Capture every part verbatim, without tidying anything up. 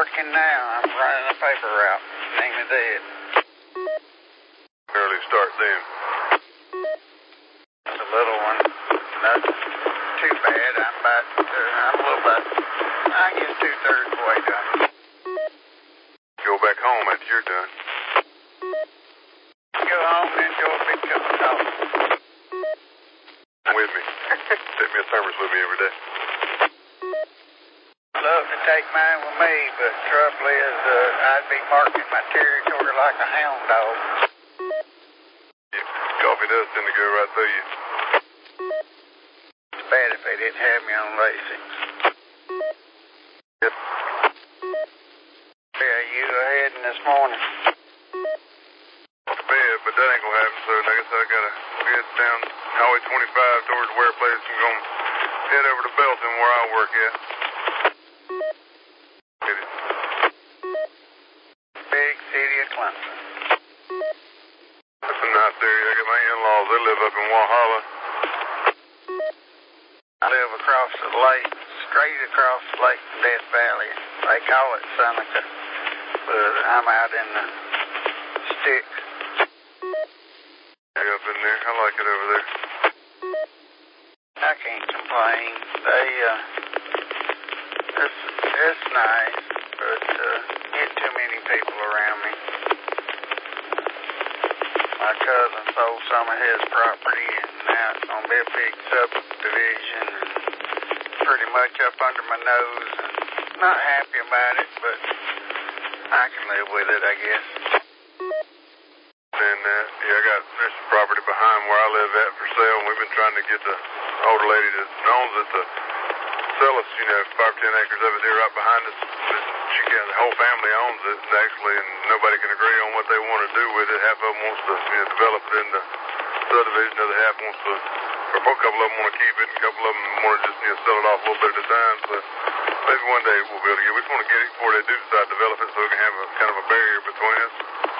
working now. I'm running a paper route. Name of dead. Early start then. The little one. Not too bad. I'm about, uh, I'm a little about, I guess two-thirds of the way done. Go back home after you're done. Go home and enjoy a big cup of coffee. With me. Take me a thermos with me every day. Love to take mine with me, but trouble is, uh, I'd be marking my territory like a hound dog. Yeah, coffee does tend to go right through you. It's bad if they didn't have me on Lacey. Yep. Yeah, you heading this morning? To bed, but that ain't gonna happen, so I guess I gotta head down Highway twenty-five towards where place I'm gonna head over to Belton where I work at. Big city of Clemson. That's a nice area. I got my in-laws, they live up in Walhalla. I live across the lake, straight across the lake in Death Valley. They call it Seneca, but I'm out in the sticks. Yeah, up in there. I like it over there. I can't complain. They, uh, it's, it's nice, but, uh, get too many people around me. My cousin sold some of his property, and now it's gonna be a big subdivision, and pretty much up under my nose, and not happy about it, but I can live with it, I guess. And, uh, yeah, I got, there's some property behind where I live at for sale, and we've been trying to get the older lady that owns it to sell us, you know, five or ten acres of it there right behind us. She got, the whole family owns it, actually, and nobody can agree on what they want to do with it. Half of them wants to, you know, develop it into subdivision, the other half wants to, or a couple of them want to keep it, and a couple of them want to just, you know, sell it off a little bit at a time. So maybe one day we'll be able to get, we just want to get it before they do decide to develop it so we can have a kind of a barrier between us.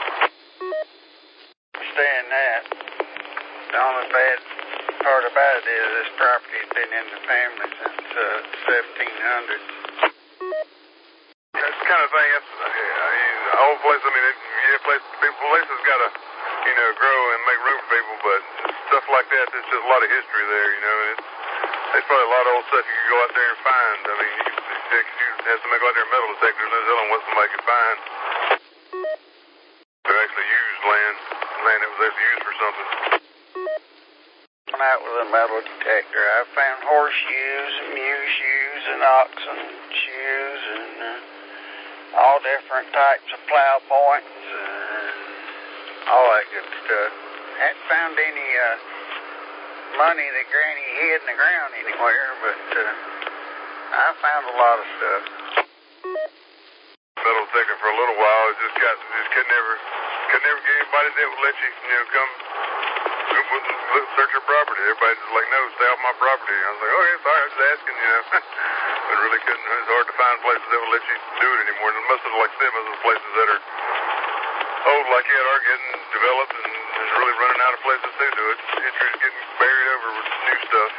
Understand that. The only bad part about it is this property's been in the family since uh, seventeen hundred. That's the kind of thing. That's, I mean, the whole place. I mean, it, yeah, place people places got to, you know, grow and make room for people. But stuff like that, there's just a lot of history there. You know, and it's, there's probably a lot of old stuff you could go out there and find. I mean, you, you, you have to make out there metal detectors. No telling what somebody could find. They're actually used land, land that was actually used for something. Went out with a metal detector. I found horseshoes and mule shoes and oxen shoes and uh, all different types of plow points and all that good stuff. Hadn't found any uh, money that Granny hid in the ground anywhere, but uh, I found a lot of stuff. Metal detector for a little while. It just got, just could never, could never get anybody that would let you, you know, come. Search your property. Everybody's just like, no, stay off my property. I was like, okay, sorry, I was just asking, you know. But really couldn't, it's hard to find places that will let you do it anymore. And most of, like I said, most of the places that are old like that are getting developed and is really running out of places to do it. History's getting buried over with new stuff.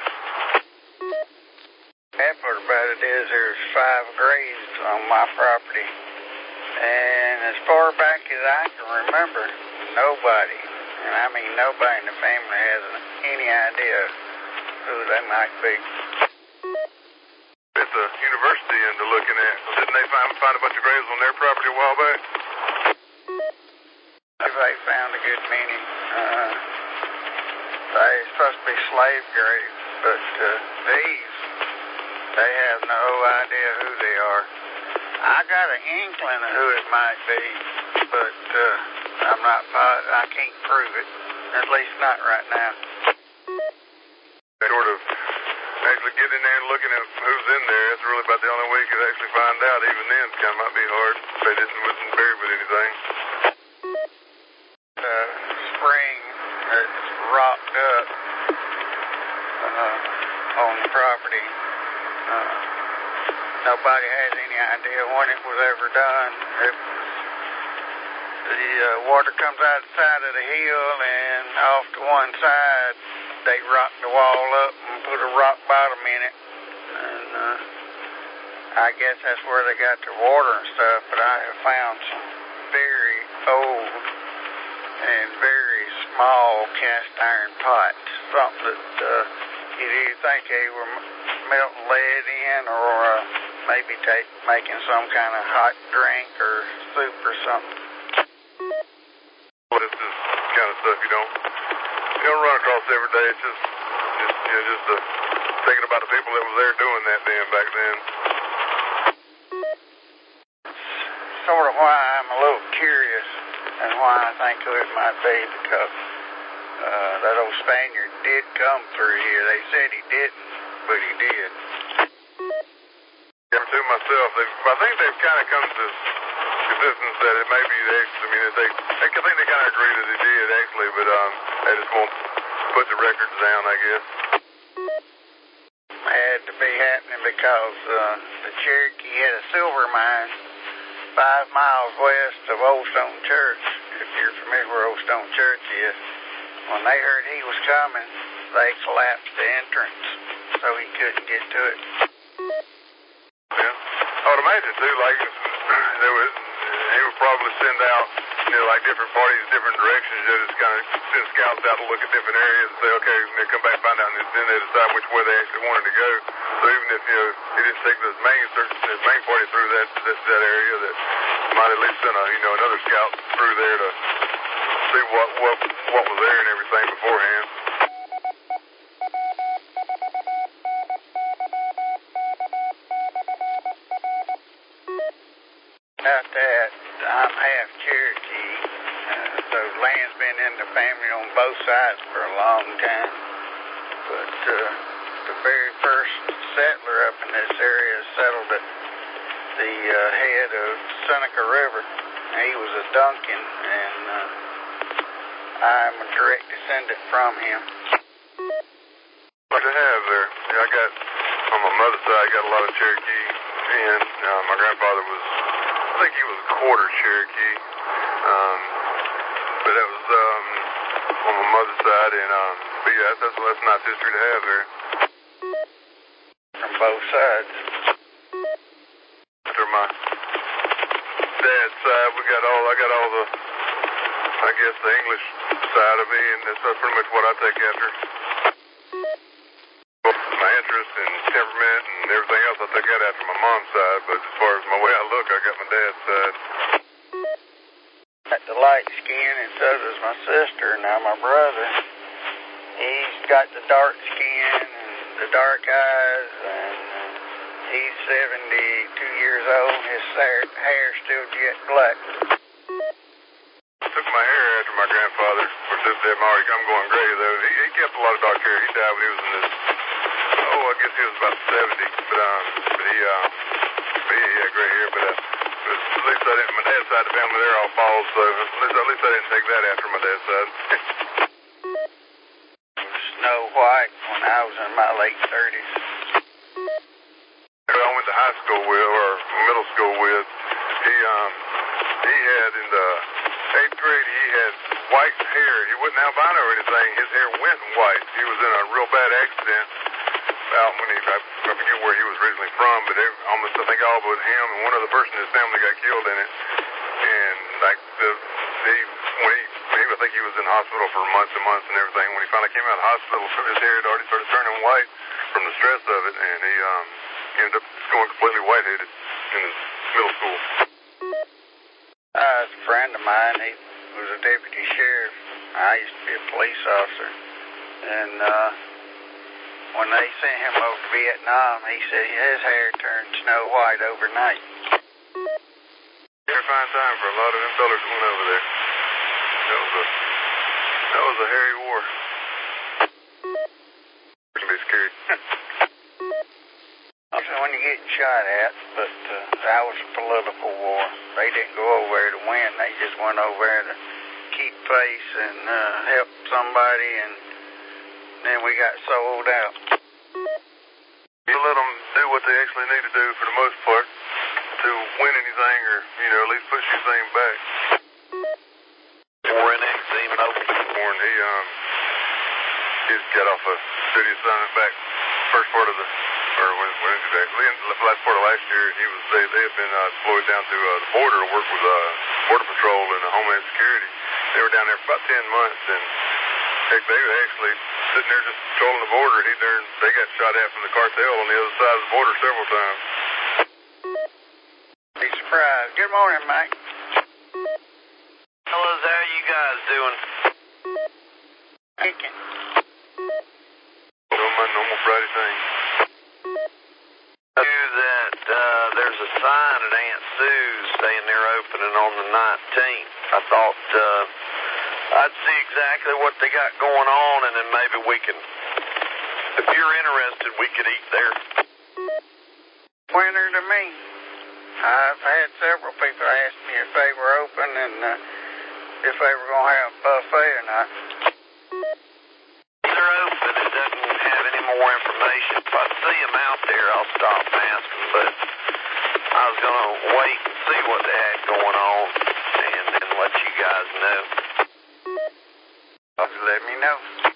Bad part about it is there's five graves on my property. And as far back as I can remember, nobody, and I mean nobody in the family has any idea who they might be. It's a university into looking at. Didn't they find, find a bunch of graves on their property a while back? They found a good many. Uh, they're supposed to be slave graves, but uh, these, they have no idea who they are. I got an inkling of who it might be, but uh, I'm not, I can't prove it, at least not right now. Sort of actually get in there and looking at who's in there, that's really about the only way you could actually find out. Even then, it kind of might be hard if they didn't, wasn't buried with anything. Uh, spring, it's rocked up uh, on the property. Uh, nobody has any idea when it was ever done. It, the uh, water comes out the side of the hill, and off to one side, they rocked the wall up and put a rock bottom in it. And uh, I guess that's where they got their water and stuff, but I have found some very old and very small cast iron pots, something that uh, you do think they were melting lead in, or uh, maybe take, making some kind of hot drink or soup or something. Well, this is the kind of stuff you don't you don't run across every day. It's just just you know just uh, thinking about the people that was there doing that then back then. Sort of why I'm a little curious and why I think who it might be, because uh, that old Spaniard did come through here. They said he didn't, but he did. Yeah, to myself, I think they've kind of come to consistence that it may be the I mean, they, I think they kind of agree that he did actually, but um, they just won't put the records down, I guess. Had to be happening because uh, the Cherokee had a silver mine five miles west of Old Stone Church. If you're familiar where Old Stone Church is, when they heard he was coming, they collapsed the entrance so he couldn't get to it. Yeah, I would imagine too. Like there was, he would probably send out, you know, like different parties, different directions. You just kind of send scouts out to look at different areas and say, okay, and they come back, find out, and then they decide which way they actually wanted to go. So even if you know he didn't take the main the main party through that that, that area, that might at least send a you know another scout through there to see what what what was there and everything beforehand. About that, I'm half Cherokee, uh, so land's been in the family on both sides for a long time. But uh, the very first settler up in this area settled at the uh, head of Seneca River. He was a Duncan, and uh, I'm a direct descendant from him. What to have there? Yeah, I got on my mother's side, I got a lot of Cherokee, and uh, my grandfather was. I think he was a quarter Cherokee, um, but that was um, on my mother's side, and um, but yeah, that's that's nice history to have there. From both sides. After my dad's side, we got all I got all the, I guess the English side of me, and that's pretty much what I take after. My interest and temperament and everything else, I took that after my mom's side, but as far as my way I look, I got my dad's side. Got the light skin, and so does my sister. Now my brother, he's got the dark skin and the dark eyes, and he's seventy-two years old. His hair, hair's still jet black. I took my hair after my grandfather. Of course, I'm already, I'm going gray though. He, he kept a lot of dark hair. He died when he was in his Oh, I guess he was about seventy, but um, but he um, but he had gray hair. But, uh, but at least I didn't. My dad's side of the family, they're all bald, so at least at least I didn't take that after my dad's side. Snow White when I was in my late thirties. I went to high school with, or middle school with. He um, he had in the eighth grade, he had white hair. He wasn't albino or anything. His hair went white. He was in a real bad accident. Out when he, I, I forget where he was originally from, but it, almost I think all but him and one other person in his family got killed in it. And like the, he, when he, when he, I think he was in hospital for months and months and everything. When he finally came out of the hospital, his hair had already started turning white from the stress of it, and he um ended up going completely white-headed in his middle school. Uh, it's a friend of mine. He was a deputy sheriff. I used to be a police officer, and uh. when they sent him over to Vietnam, he said his hair turned snow white overnight. Very fine time for a lot of them fellas that went over there. That was a, that was a hairy war. It can be scary. Also, when you're getting shot at, but uh, that was a political war. They didn't go over there to win. They just went over there to keep face and uh, help somebody, and then we got sold out. You let them do what they actually need to do for the most part to win anything, or you know, at least push anything back. Warren X, even open. Warren, he um, he just got off a duty assignment back first part of the or when, when exactly, in the last part of last year, he was they, they had been uh, deployed down to uh, the border to work with uh, Border Patrol and uh, Homeland Security. They were down there for about ten months, and heck, they were actually sitting there just patrolling the border. He there, they got shot at from the cartel on the other side of the border several times. Be surprised. Good morning, Mike. Fellas, how are you guys doing? Thinking. Doing my normal Friday thing. Knew that uh, there's a sign at Aunt Sue's saying they're opening on the nineteenth. I thought uh, I'd see exactly what they got going on, and then maybe we can, if you're interested, we could eat there. Winter to me. I've had several people ask me if they were open and uh, if they were going to have a buffet or not. They're open. It doesn't have any more information. If I see them out there, I'll stop and ask them, but I was going to wait and see what they had going on and then let you guys know. Let me know.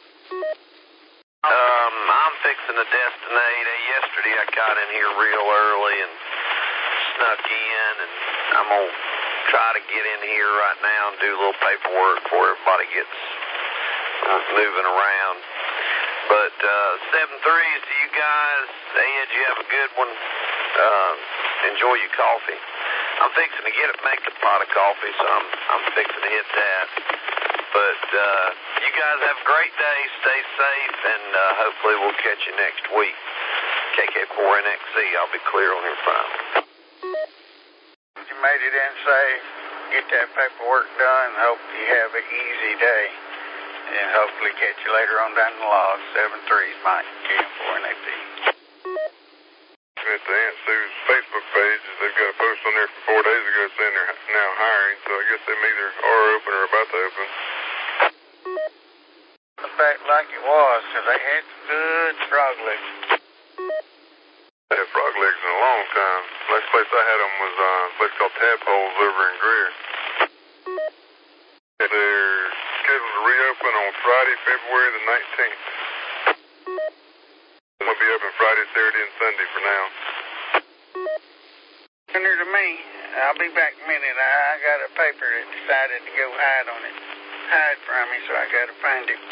Um, I'm fixing to destinate. Uh, yesterday I got in here real early and snuck in, and I'm going to try to get in here right now and do a little paperwork before everybody gets moving around. But uh, seven threes to you guys. Ed, you have a good one. Uh, enjoy your coffee. I'm fixing to get it, make a pot of coffee, so I'm, I'm fixing to hit that. But uh, you guys have a great day. Stay safe, and uh, hopefully we'll catch you next week. K K four N X Z, I'll be clear on your phone. You made it in safe. Get that paperwork done. Hope you have an easy day. And hopefully catch you later on down the log. seven threes, Mike. K K four N A P. At the Aunt Sue's Facebook page, they've got a post on there from four days ago saying they're now hiring, so I guess they either are open or about to open. Back like it was, because they had some good frog legs. They had frog legs in a long time. Last place I had them was uh, a place called Tadpoles over in Greer. They're scheduled to reopen on Friday, February the nineteenth. They'll be open Friday, Saturday, and Sunday for now. Sooner to me. I'll be back in a minute. I, I got a paper that decided to go hide on it. Hide from me, so I got to find it.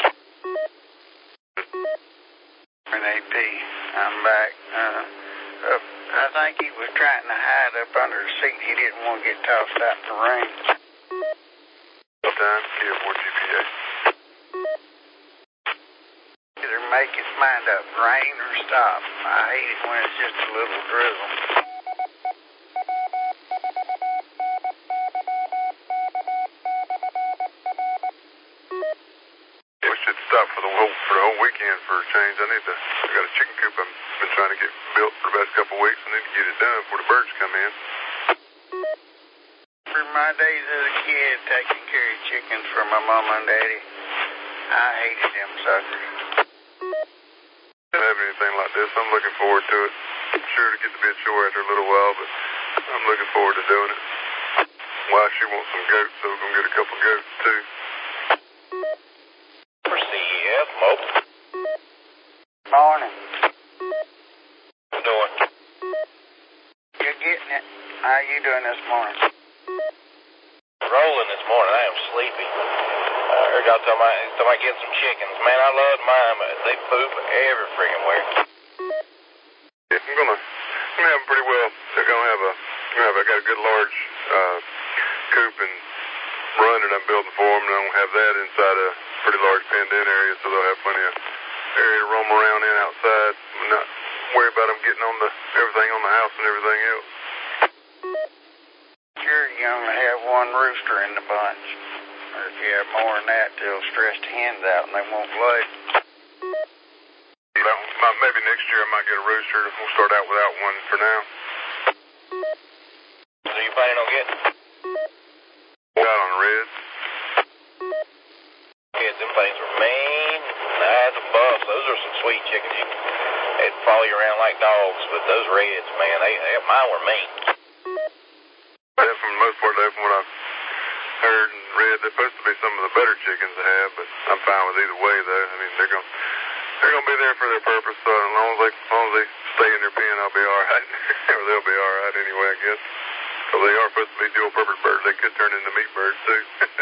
N A P. I'm back. Uh, uh, I think he was trying to hide up under the seat. He didn't want to get tossed out in the rain. Time, K F four G P A. Either make his mind up, rain or stop. I hate it when it's just a little drizzle. We should stop for the whole for the whole weekend for a change. I need to. I got a chicken coop I've been trying to get built for the past couple of weeks. I need to get it done before the birds come in. For my days as a kid, taking care of chickens for my mama and daddy, I hated them suckers. Don't have anything like this. I'm looking forward to it. I'm sure to get to be a chore after a little while, but I'm looking forward to doing it. Why she wants some goats, so we're gonna get a couple goats too. For C E F, Mope. Morning. How you doing? You're getting it. How you doing this morning? Rolling this morning. I am sleepy. I heard y'all talking about, talking about getting some chickens. Man, I love mine, but they poop every friggin' where. Yeah, I'm gonna, I'm gonna have them pretty well. They're gonna have a, I'm gonna have, I got a good large uh, coop and run that I'm building for them, and I'm gonna have that inside a pretty large penned-in area, so they'll have plenty of area to roam around in outside, and not worry about them getting on the everything on the house and everything else. Sure, you only have one rooster in the bunch. Or if you have more than that, they'll stress the hens out and they won't lay. You know, maybe next year I might get a rooster. We'll start out without one for now. So you planning on getting? Out on the reds. Kids, them things are mean. Nice and buff. Those are some sweet chickens. You, they'd follow you around like dogs, but those reds, man, they, they mine were mean. Yeah, for the most part, though, from what I've heard and read, they're supposed to be some of the better chickens to have, but I'm fine with either way, though. I mean, they're going they're gonna be there for their purpose, so as long as they, as long as they stay in their pen, I'll be all right. Or they'll be all right anyway, I guess. So they are supposed to be dual-purpose birds. They could turn into meat birds, too.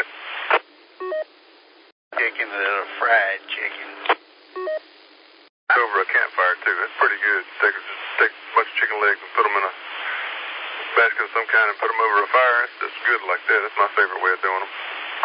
Chicken, a little fried chicken. Over a campfire, too. That's pretty good. Take, just take a bunch of chicken legs and put them in a basket of some kind and put them over a fire. It's just good like that. That's my favorite way of doing them.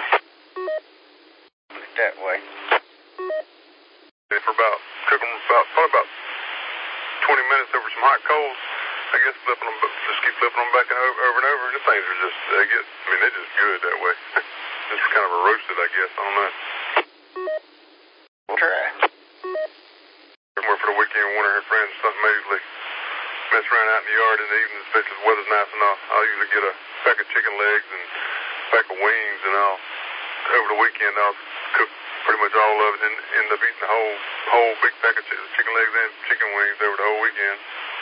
That way. And for about, cook them about, probably about twenty minutes over some hot coals. I guess flipping them, just keep flipping them back and over, over and over. The things are just, they get, I mean, they're just good that way. It's kind of a roasted, I guess. I don't know. We'll try. Somewhere for the weekend, one of her friends, something usually mess around out in the yard in the evening, especially if the weather's nice and all. I'll usually get a pack of chicken legs and a pack of wings, and I'll, over the weekend, I'll cook pretty much all of it and end up eating the whole, whole big pack of ch- chicken legs and chicken wings over the whole weekend.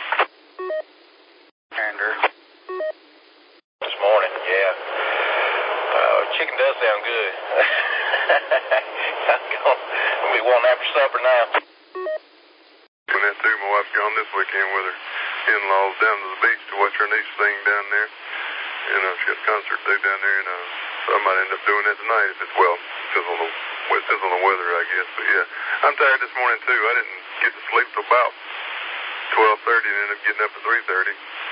Andrew. This morning, yeah. Uh, chicken does sound good. I'm gonna be wanting after supper now. Doing that too. My wife's gone this weekend with her in-laws down to the beach to watch her niece sing down there. You know, she got a concert to do down there, and uh, so I might end up doing that tonight if it's well. Depends on the, well, it depends on the weather, I guess. But yeah, I'm tired this morning too. I didn't get to sleep till about twelve thirty and ended up getting up at three thirty.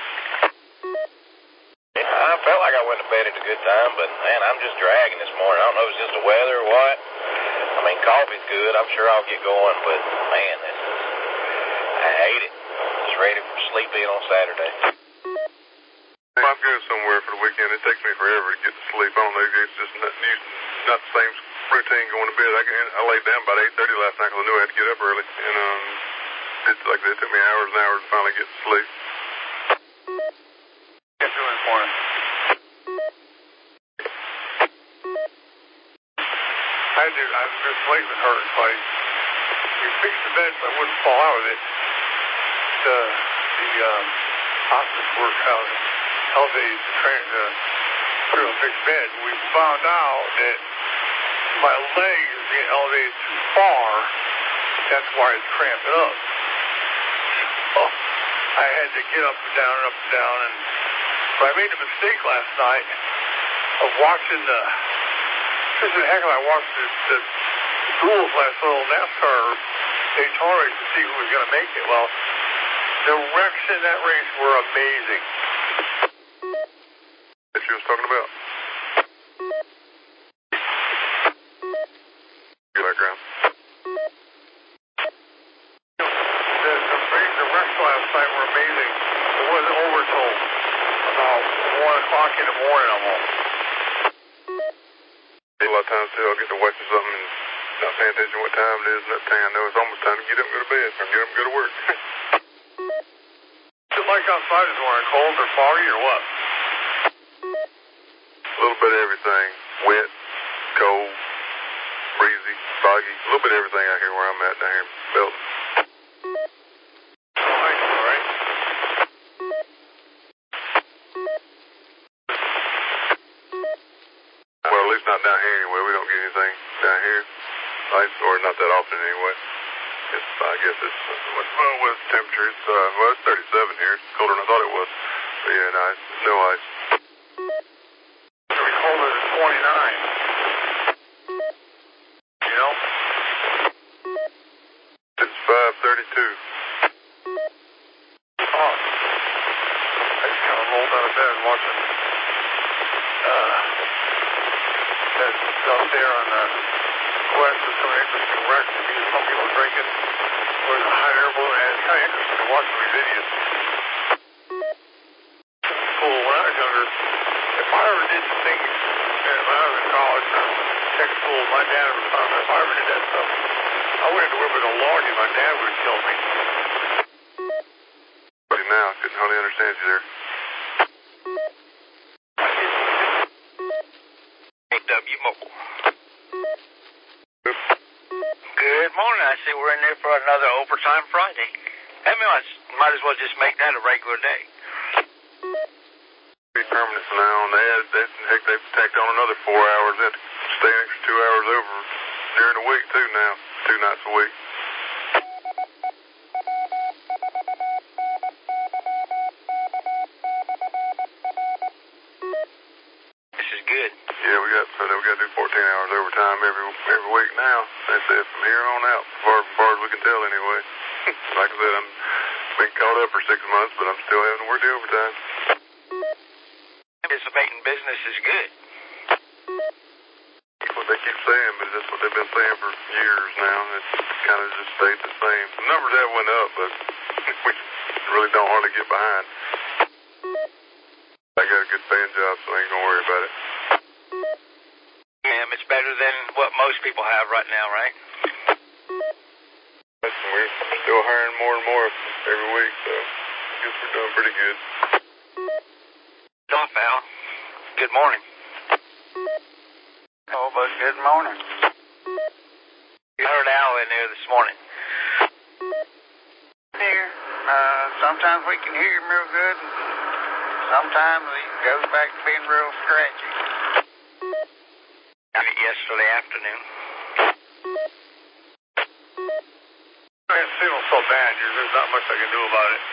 I felt like I went to bed at a good time, but man, I'm just dragging this morning. I don't know if it's just the weather or what. I mean, coffee's good. I'm sure I'll get going, but man, this is, I hate it. Just ready for sleep in on Saturday. If I'm going somewhere for the weekend, it takes me forever to get to sleep. I don't know, it's just not, not the same routine going to bed. I, I laid down about eight thirty last night because I knew I had to get up early. And um, it's like it took me hours and hours to finally get to sleep. Get through this morning. I do. I was just sleeping with her place. We fixed the bed so I wouldn't fall out of it. The, the um, hospice workhouse elevated the train, the real fixed bed. We found out that my leg is being elevated too far. That's why it's cramping up. So I had to get up and down and up and down. And but I made a mistake last night of watching the. This is heck of I watched the, the duels last little NASCAR Daytona race to see who was going to make it. Well, the wrecks in that race were amazing. That she was talking about? You like ground? The, the, the wrecks last night were amazing. It wasn't over till about one o'clock in the morning almost. A lot of times too, I'll get to watching something and not paying attention to what time it is, and that thing I know it's almost time to get up and go to bed, or get up and go to work. Is it like outside this morning, cold or foggy or what? A little bit of everything. Wet, cold, breezy, foggy, a little bit of everything out here where I'm at down here in Belton. Nice, all right. Well, at least not down here anyway. We don't get anything down here. Nice, or not that often anyway. It's, I guess it's, what, well, what's the temperature? It's, uh, well, it's thirty-seven here. It's colder than I thought it was. But yeah, nice. No ice. It's gonna be colder than twenty-nine. You know? It's five thirty-two. Oh. I just kind of rolled out of bed watching, uh, that stuff there on the west with some interesting wrecks. Some people drinking with a hot air balloon, and it's kind of interesting to watch those videos. Cool. When I was younger, if I ever did the things, and when I was in college or tech school, my dad ever found me, if I ever did that stuff, I went into work with a log and my dad would have killed me. Now, I couldn't hardly understand you there. W Mobile. Good morning. I see we're in there for another overtime Friday. I mean, I might as well just make that a regular day. Be permanent from now on. They had, they, heck, they've tacked on another four hours. They had to stay an extra two hours over during the week, too, now. Two nights a week. got so we got to do fourteen hours overtime every every week now. They said from here on out, as far, as far as we can tell anyway. Like I said, I'm been caught up for six months, but I'm still having to work the overtime. Anticipating business is good. That's what they keep saying, but that's what they've been saying for years now. It kind of just stayed the same. The numbers have went up, but we really don't hardly get behind. I got a good paying job, so I ain't gonna worry about it. Yeah, it's better than what most people have right now, right? We're still hiring more and more every week, so I guess we're doing pretty good. Off, Al. Good morning. Oh, but good morning. You heard Al in there this morning. Here, uh, sometimes we can hear him real good, and sometimes he goes back to being real scratchy. Got it yesterday afternoon. It's still so bad, there's not much I can do about it.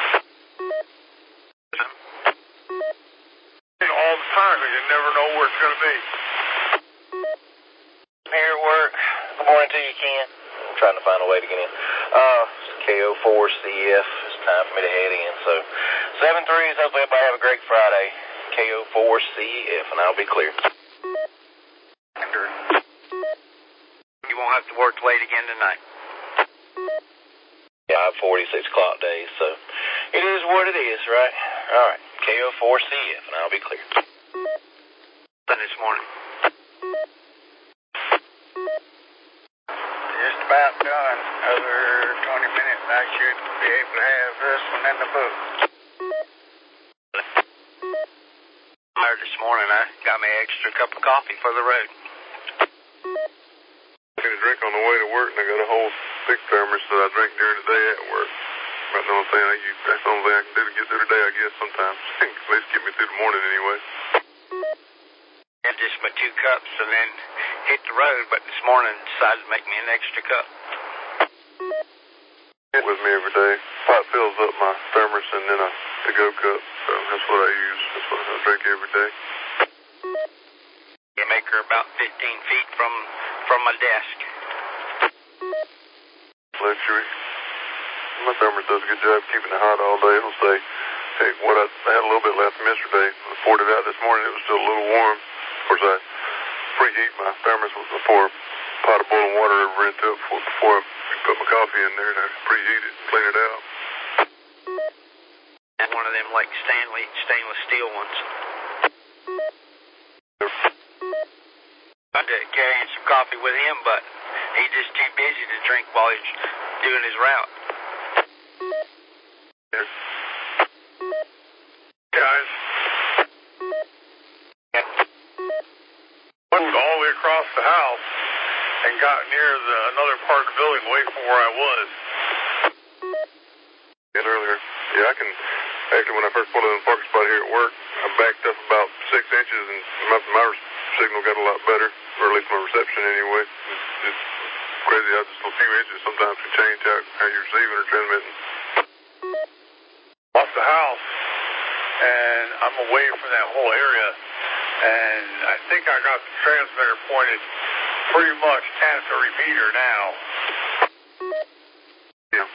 All the time, because you never know where it's going to be. Here at work. Good morning to you, Ken. I'm trying to find a way to get in. Uh, K O four C F. It's time for me to head in. So, seven threes. Hopefully everybody have a great Friday. K O four C F, and I'll be clear. You won't have to work late again tonight. Yeah, I have forty-six clock days, so it is what it is, right? All right. K O four C F, and I'll be clear. This morning. Just about done. Another twenty minutes, I should be able to have this one in the book. Tired this morning. I got me an extra cup of coffee for the road. I get a drink on the way to work, and I got a whole big thermos that I drink during the day at work. That's the only thing I use. That's the only thing I can do to get through the day, I guess, sometimes. At least get me through the morning anyway. And just my two cups and then hit the road, but this morning decided to make me an extra cup. It with me every day. Pot fills up my thermos and then a to-go cup. So that's what I use. That's what I drink every day. You make her about fifteen feet from from my desk. Luxury. My thermos does a good job keeping it hot all day. It'll say, hey, what I, I had a little bit left from yesterday. I poured it out this morning. It was still a little warm. Of course, I preheat my thermos before I pot of boiling water over into it before, before I put my coffee in there, and I preheat it and clean it out. And one of them like Stanley stainless steel ones. Tried to carry in some coffee with him, but he's just too busy to drink while he's doing his route. Yeah. Guys. Moved all the way across the house and got near the another part of the building away from where I was. And earlier, yeah, I can, actually when I first pulled in the parking spot here at work, I backed up about six inches and my, my signal got a lot better, or at least my reception anyway. It's, it's crazy how just a few inches sometimes can change how, how you're receiving or transmitting. Off the house, and I'm away from that whole area, and I think I got the transmitter pointed pretty much at the repeater now. Yeah.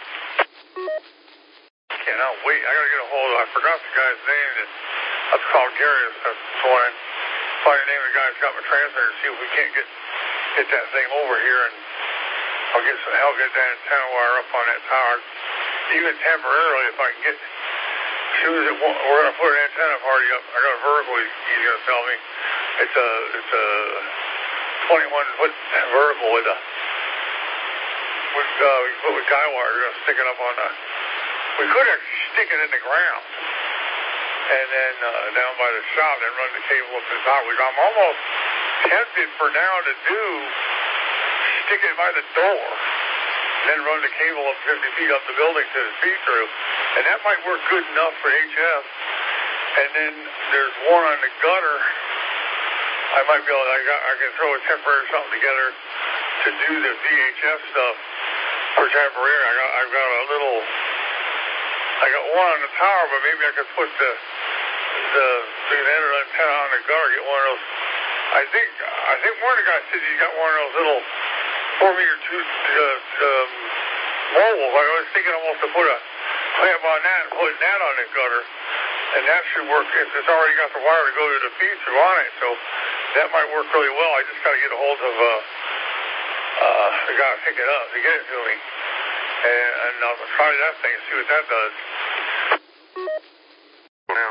Cannot wait. I gotta get a hold of, I forgot the guy's name. Let's call Gary this morning. Find the name of the guy who's got my transmitter and see if we can't get get that thing over here, and I'll get some help, get that antenna wire up on that tower. Even temporarily, if I can get, as soon as it, we're going to put an antenna party up, I got a vertical he's, he's going to tell me. It's a, it's a twenty-one foot vertical with a, with, uh, we put with guy wire, we're going to stick it up on the, we could actually stick it in the ground. And then uh, down by the shop, then run the cable up to the top. Which I'm almost tempted for now to do, stick it by the door, then run the cable up fifty feet up the building to the feed-through. And that might work good enough for H F. And then there's one on the gutter. I might be able to, I, got, I can throw a temporary something together to do the V H F stuff for temporary. I got, I've got a little, I got one on the tower, but maybe I could put the, the, the antenna on the gutter, get one of those I think I think one of the guys said he got one of those little four meter two uh, um, mobiles. I was thinking almost to put a clamp on that and put that on the gutter, and that should work if it's already got the wire to go to the feed through on it. So that might work really well. I just got to get a hold of uh, uh, the guy to pick it up to get it to me, and, and I'll try that thing and see what that does. Now.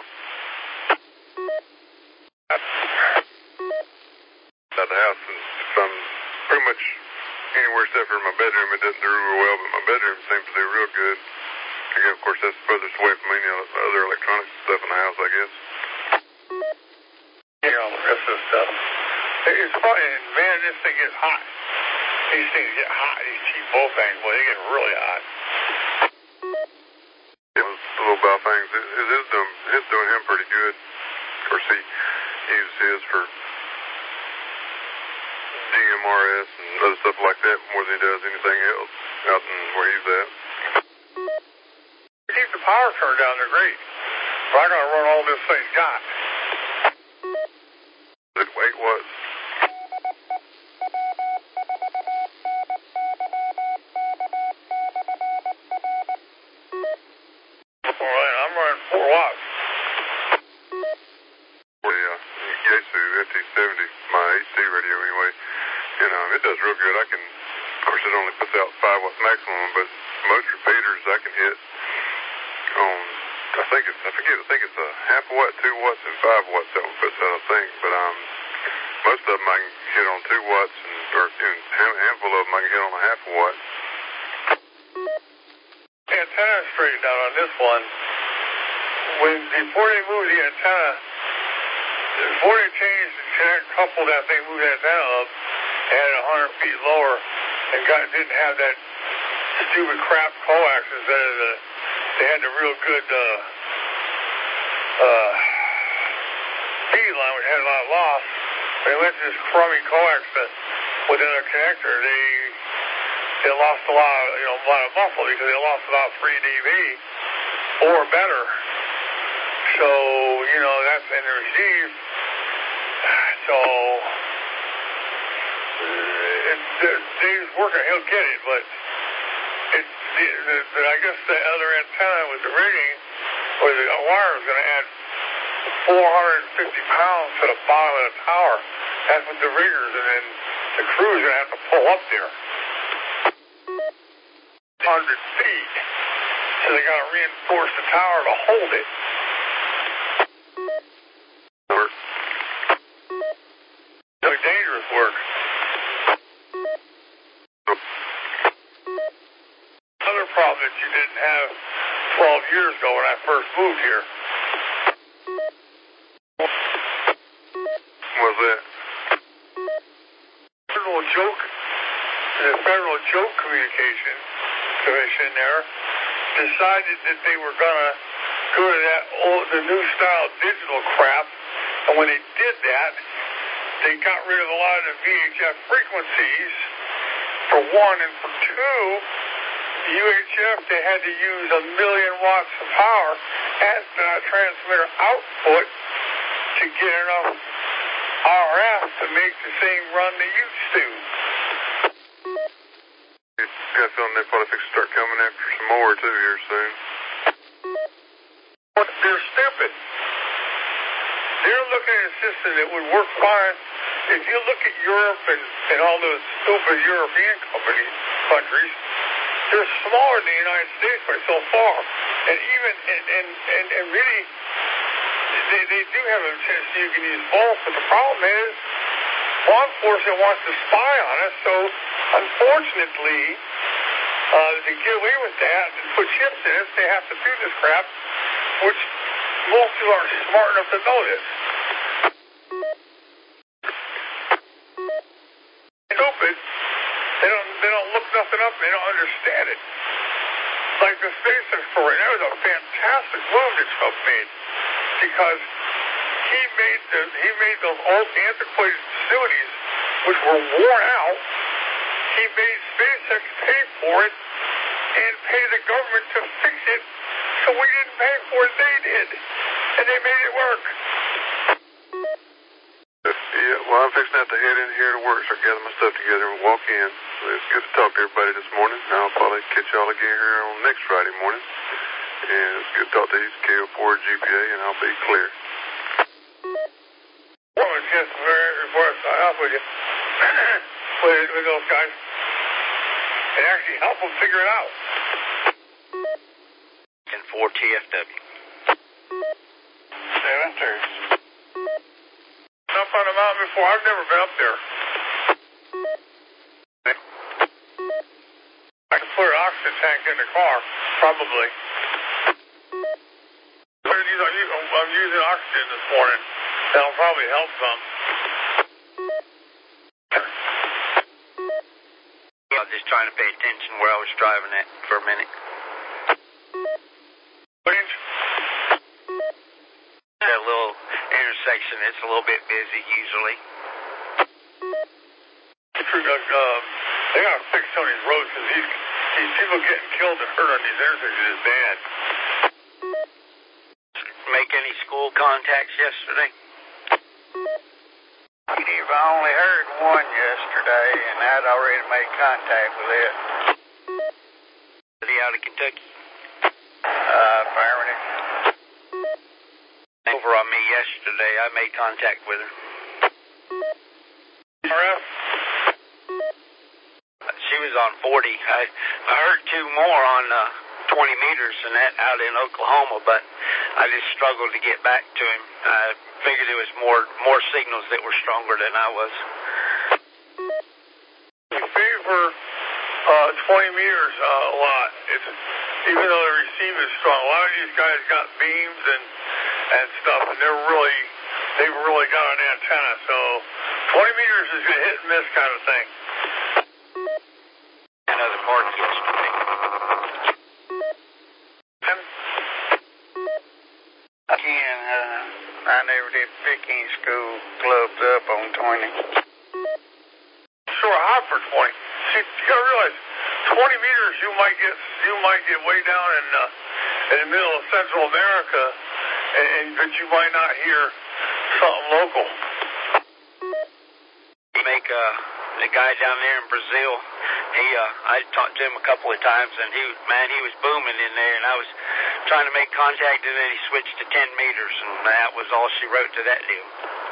At the house, and I'm pretty much anywhere except for my bedroom, it doesn't do real well, but my bedroom seems to do real good. Again, of course, that's furthest away from any other electronics and stuff in the house, I guess. Yeah, all the rest of the stuff. It's funny, and man, this thing gets hot. These things get hot, these cheap bow things, boy, they get really hot. Yeah, those little bow things, it, it is doing, it's doing him pretty good. Of course, he uses his for D M R S and other stuff like that more than he does anything else out in where he's at. Keep the power turned down, they're great. But I gotta run all this thing's got. The weight was. Alright, I'm running four watts. The uh, Yaesu F T seventy, my H D radio anyway. You know, it does real good. I can, of course, it only puts out five watts maximum, but most repeaters I can hit on, I think it's, I forget, I think it's a half watt, two watts, and five watts that one puts out, I think. But um, most of them I can hit on two watts, and, or you know, a handful of them I can hit on a half a watt. Antenna straightened out on this one. When, before they moved the antenna, before they changed the connect, coupled that thing, moved the antenna up, had it one hundred feet lower, and got, didn't have that stupid crap coax instead of the, they had the real good uh, uh, feed line, which had a lot of loss. When they went to this crummy coax that, with another connector, they they lost a lot of, you know, a lot of muscle because they lost about three D B or better. So, you know, that's in the receive. So, it, Dave's working, he'll get it, but it, the, the, I guess the other antenna with the rigging, or the wire is going to add four hundred fifty pounds to the bottom of the tower. That's with the riggers, and then the crew's going to have to pull up there. one hundred feet. So they got to reinforce the tower to hold it. Work. Really dangerous work. Another problem that you didn't have twelve years ago when I first moved here. What was that? Federal joke, the Federal Joke Communication Commission there decided that they were going to go to that old, the new style digital crap, and when they did that, they got rid of a lot of the V H F frequencies, for one, and for two, U H F, they had to use a million watts of power as the transmitter output to get enough R F to make the same run they used to. You got feeling they probably fix to start coming after some more too here soon. They're stupid. They're looking at a system that would work fine. If you look at Europe and, and all those stupid European companies, countries, they're smaller than the United States by so far. And even, and, and, and, and really, they, they do have a chance you can use both, but the problem is, law enforcement wants to spy on us, so unfortunately, uh, to get away with that and put chips in us, they have to do this crap, which most people aren't smart enough to know this. Stupid. They don't, they don't look nothing up, they don't understand it. Like the space explorer, that was a fantastic move that Trump made, because he made the, he made those old antiquated facilities, which were worn out. He made SpaceX pay for it and pay the government to fix it, so we didn't pay for it, they did, and they made it work. Yeah, well, I I'm fixing to have to head in here to work, so I gather my stuff together and walk in. So it's good to talk to everybody this morning. I'll probably catch y'all again here on next Friday morning. And it's good to talk to you, K O four G P A, and I'll be clear. Well, it's just a very report. I'll help with you. with, with those guys. And actually help them figure it out. ten four T F W. Seven thirty. Up on the mountain before. I've never been up there. I can put an oxygen tank in the car, probably. I'm using oxygen this morning. That'll probably help some. I was just trying to pay attention where I was driving at for a minute. Range? That little intersection, it's a little bit busy usually. Um, they gotta fix some of these roads because these, these people getting killed and hurt on these intersections is bad. Make any school contacts yesterday? I've only heard one yesterday, and I'd already made contact with it. Is he out of Kentucky? Uh, affirmative. Over on me yesterday, I made contact with her. R F? She was on forty. I, I heard two more on uh, twenty meters and that out in Oklahoma, but I just struggled to get back to him. I figured it was more more signals that were stronger than I was. We favor uh, twenty meters uh, a lot. It's, even though the receiver is strong, a lot of these guys got beams and and stuff, and they're really they've really got an antenna. So twenty meters is a hit and miss kind of thing. Another park yesterday. Again, uh, I never did pick any school clubs up on twenty. Sure hot for twenty. See, you gotta realize, twenty meters you might get you might get way down in uh, in the middle of Central America, and, and but you might not hear something local. You make uh, the guy down there in Brazil. He, uh, I talked to him a couple of times, and he, man, he was booming in there, and I was trying to make contact, and then he switched to ten meters, and that was all she wrote to that deal.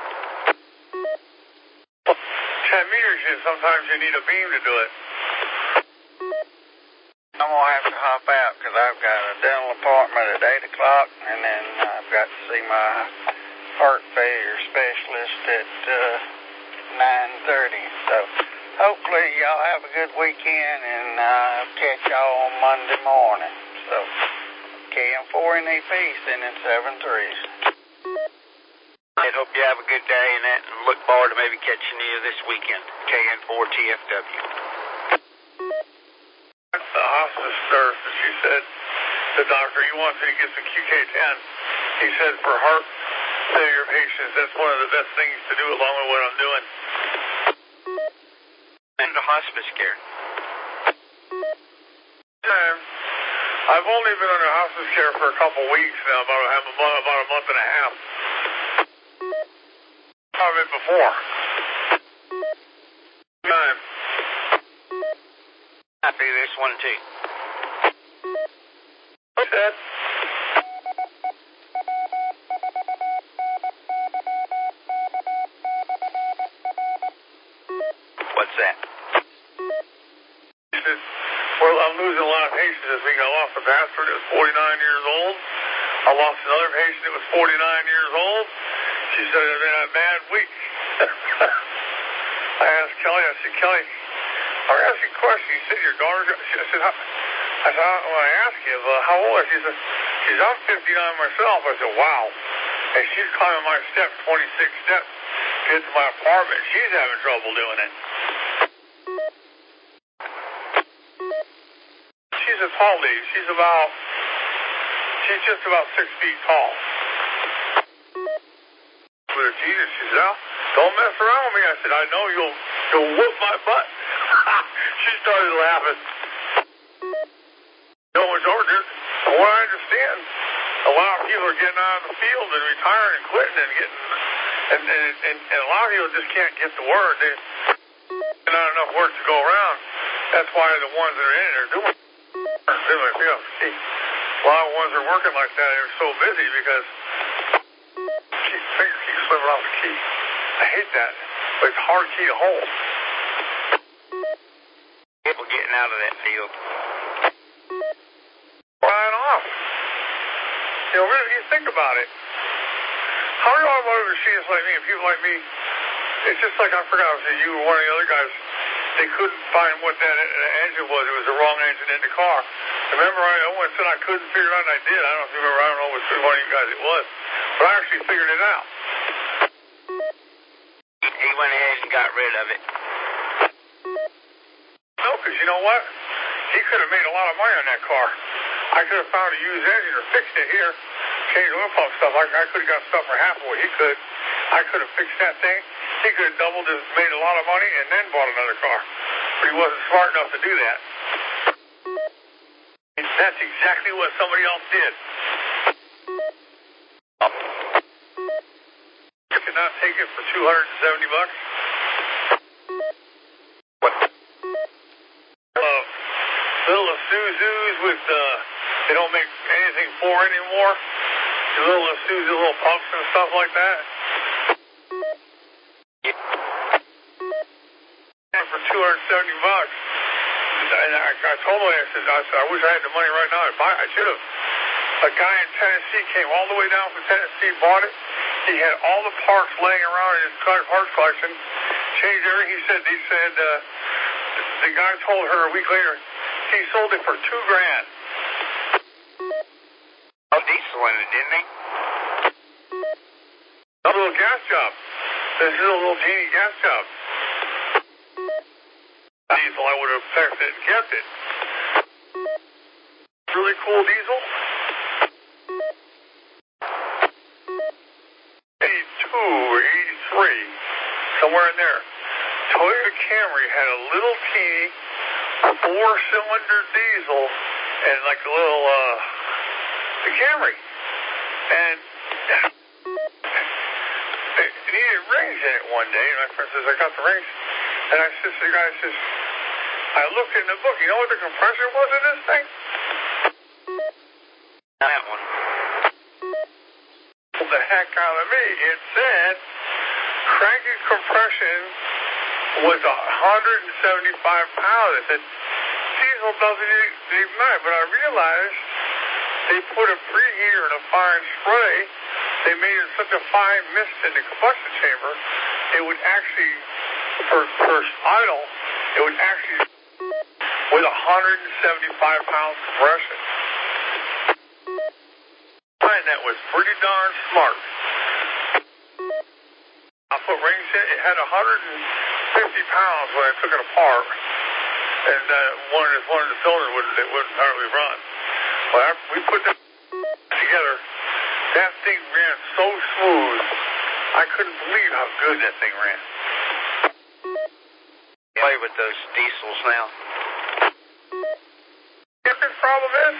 ten meters, you, sometimes you need a beam to do it. I'm going to have to hop out because I've got a dental appointment at eight o'clock, and then I've got to see my heart failure specialist at uh, nine thirty. So hopefully y'all have a good weekend, and uh, I'll catch y'all on Monday morning. So K M four N E P sending seven threes. I hope you have a good day and that, and look forward to maybe catching you this weekend. K N four T F W. The hospice nurse, she said, the doctor, he wants me to get some Q K ten. He said for heart failure patients, that's one of the best things to do along with what I'm doing. And the hospice care. Um, I've only been under hospice care for a couple weeks now, about a, about a month and a half. I've been before. Time. I do this one too. What's that? What's that? He said, well, I'm losing a lot of patients this week. I lost a pastor that was forty-nine years old. I lost another patient that was forty-nine years old. She said, it's been a bad week. I asked Kelly, I said, Kelly, I'll ask you a question. You said your daughter, she, I said, how, I said, when I asked you, well, how old is she? She said, she's I'm fifty-nine myself. I said, wow. And she's climbing my steps, twenty-six steps, to get to my apartment. She's having trouble doing it. She's a tall lady. She's about, she's just about six feet tall. With her Jesus, she said, oh, don't mess around with me. I said, I know you'll, you'll whoop my butt. She started laughing. No, it's over. From what I understand, a lot of people are getting out of the field and retiring and quitting and getting And, and, and, and a lot of people just can't get the word. They, there's not enough work to go around. That's why the ones that are in it are doing it. They're like, yeah, see, a lot of ones that are working like that are so busy because key, finger keeps slipping off the key. I hate that. But it's a hard key to hold. People getting out of that field. Flying off. You know, really, you think about it. How many automotive machinists like me and people like me, it's just like I forgot, I was you or one of the other guys, they couldn't find what that engine was. It was the wrong engine in the car. Remember, I always said I couldn't figure it out, and I did. I don't know if you remember. I don't know which one of you guys it was. But I actually figured it out. He went ahead and got rid of it. No, because you know what? He could have made a lot of money on that car. I could have found a used engine or fixed it here, changed oil pump stuff. I, I could have got stuff for half of what he could. I could have fixed that thing. He could have doubled it, made a lot of money, and then bought another car. But he wasn't smart enough to do that. And that's exactly what somebody else did. You cannot take it for two hundred seventy bucks. What? Uh, little Isuzus with, uh, they don't make anything for anymore. The little Isuzu, little pumps and stuff like that. And for two hundred seventy bucks. And I, I told him, I said, I said, I wish I had the money right now. I'd buy, I should have. A guy in Tennessee came all the way down from Tennessee, bought it. He had all the parts laying around in his parts collection. Changed everything. He said, he said, uh, the guy told her a week later, he sold it for two grand. Oh, diesel in it, didn't he? A little gas job. This is a little teeny gas job. Diesel, I would have fixed it and kept it. Really cool diesel. eighty-two or eighty-three, somewhere in there. Toyota Camry had a little teeny four-cylinder diesel and like a little, uh, the Camry. And it needed rings in it one day. And my friend says, I got the rings. And I said to the guy, I says, I looked in the book. You know what the compressor was in this thing? That one. Pulled the heck out of me. It said cranking compression was one hundred seventy-five pounds. I said, diesel doesn't ignite. But I realized they put a preheater and a fine spray. They made it such a fine mist in the combustion chamber, it would actually, for, for idle, it would actually, with one hundred seventy-five pounds compression. And that was pretty darn smart. I put rings in, it had one hundred fifty pounds when I took it apart. And uh, one, of the, one of the cylinders wouldn't, it wouldn't hardly run. But after we put that together, that thing ran so smooth, I couldn't believe how good that thing ran. Play with those diesels now. The biggest problem is,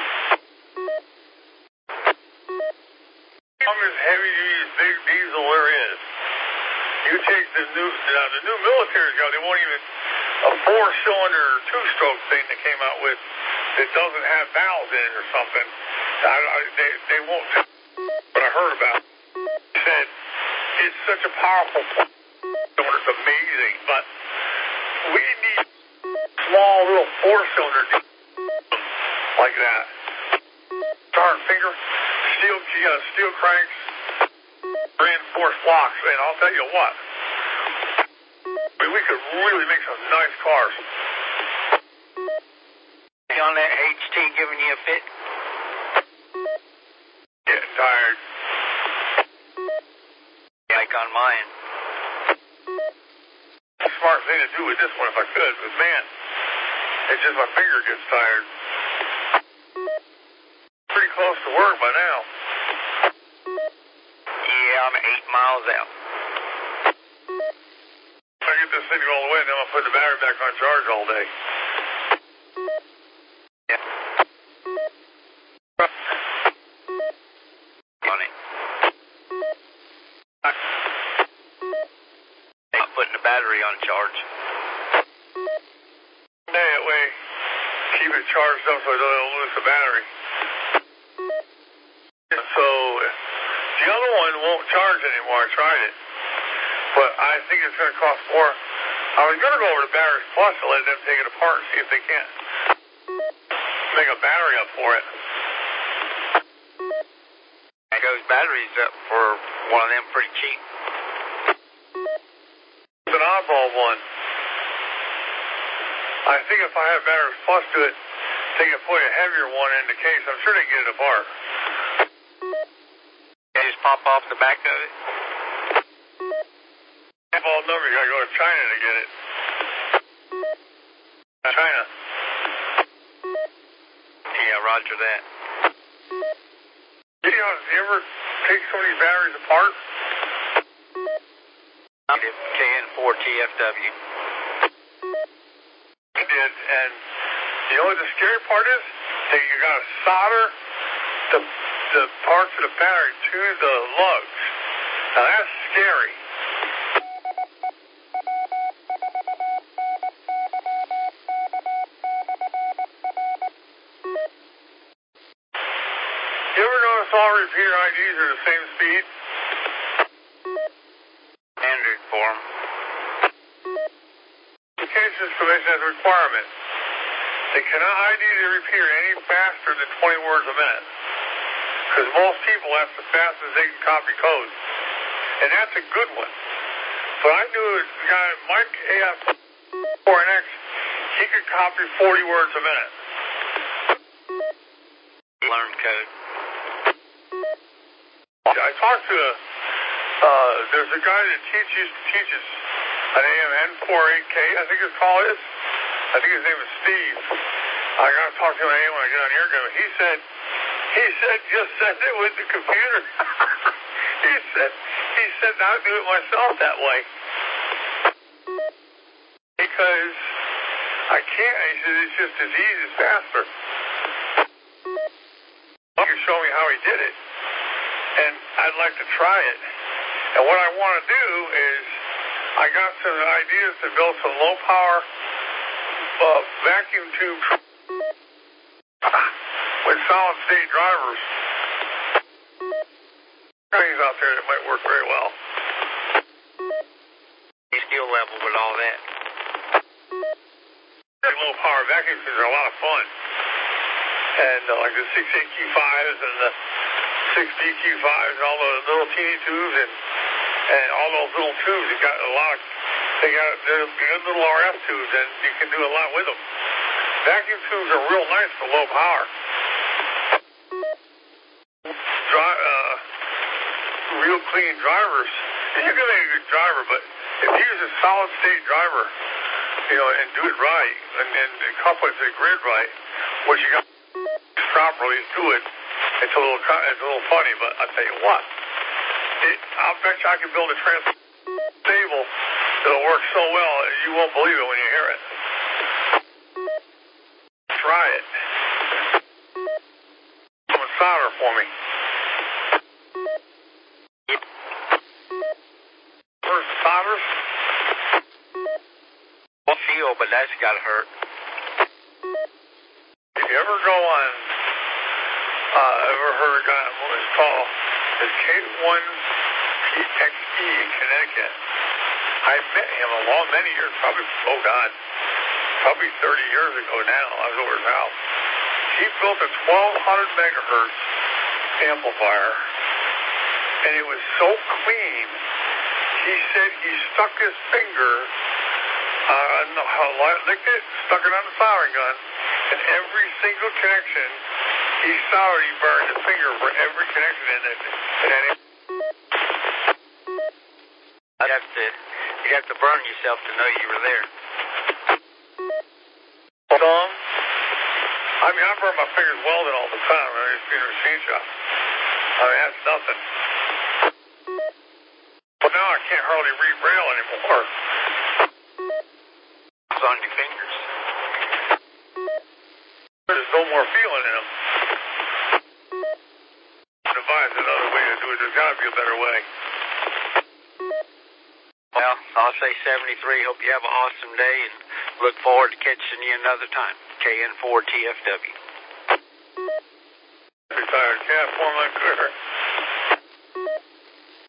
I'm as heavy duty as big diesel there is. You take the new, now the new military guy, they won't even, a four-cylinder two-stroke thing that came out with that doesn't have valves in it or something. I, I, they, they won't tell what I heard about. He said, it's such a powerful point. It's amazing, but we need small little four-cylinder like that. Darn finger, steel, you got steel cranks, reinforced blocks, and I'll tell you what, I mean, we could really make some nice cars. On that H T giving you a fit? Getting tired. Like on mine. Smart thing to do with this one if I could, but man, it's just my finger gets tired. Pretty close to work by now. Yeah, I'm eight miles out. If I get this thing all the way, then I'll put the battery back on charge all day. Yeah. On it. battery on charge. That way, keep it charged up so it doesn't lose the battery. So, the other one won't charge anymore. I tried it. But I think it's going to cost more. I was going to go over to Batteries Plus and let them take it apart and see if they can't make a battery up for it. And those batteries up for one of them pretty cheap. It's an oddball one. I think if I have Batteries Plus to it, they can put a heavier one in the case. I'm sure they can get it apart. They just pop off the back of it? Oddball number, you gotta go to China to get it. China. Yeah, roger that. You know, you ever take some of these batteries apart? K N four T F W. I did, and you know what the scary part is? That you gotta solder the, the parts of the battery to the lugs. Now that's scary. You ever notice all repeater I Ds are the same speed? Standard for them. Communications Commission has a requirement. They cannot I D the repeater any faster than twenty words a minute. Because most people, that's the fastest they can copy code. And that's a good one. But I knew a guy, Mike A F four N X, he could copy forty words a minute. Learn code. I talked to a, uh, there's a guy that teaches, teaches an A M N forty-eight K, I think his call is. I think his name is Steve. I got to talk to him when I get on air gun. He said, he said, just send it with the computer. he said, he said, I'll do it myself that way. Because I can't, he said, it's just as easy, it's faster. He can show me how he did it. And I'd like to try it. And what I want to do is, I got some ideas to build some low power uh, vacuum tube with solid state drivers. Things out there that might work very well. You skill level with all that. Low power vacuum tubes are a lot of fun. And uh, like the six A Q fives and the six D Q fives and all those little teeny tubes and and all those little tubes, they got a lot of, they got they're good little R F tubes, and you can do a lot with them. Vacuum tubes are real nice for low power. Dri uh, real clean drivers. You can make a good driver, but if you use a solid state driver, you know, and do it right, and then couple it to the grid right, what you got properly do it. It's a little, it's a little funny, but I'll tell you what. It, I'll bet you I can build a trans stable that'll work so well you won't believe it when you hear it. Try it. Come and solder for me. First solders? Well, feel, but that's gotta hurt. If you ever go on, uh, ever heard a guy what it's called? It's K one P X E in Connecticut. I met him a long, many years, probably, oh God, probably thirty years ago now. I was over his house. He built a twelve hundred megahertz amplifier, and it was so clean. He said he stuck his finger on the, licked it, stuck it on the soldering gun, and every single connection he soldered, he burned his finger for every connection in it. And it You have to, you have to burn yourself to know you were there. Some, I mean, I burn my fingers welding all the time. I used to be in a machine shop. I mean, that's nothing. But now I can't hardly read Braille anymore. It's on your fingers. There's no more feeling in them. Devise another way to do it. There's got to be a better way. Well, I'll say seventy-three. Hope you have an awesome day and look forward to catching you another time. K N four T F W. Retired cat, four-man career.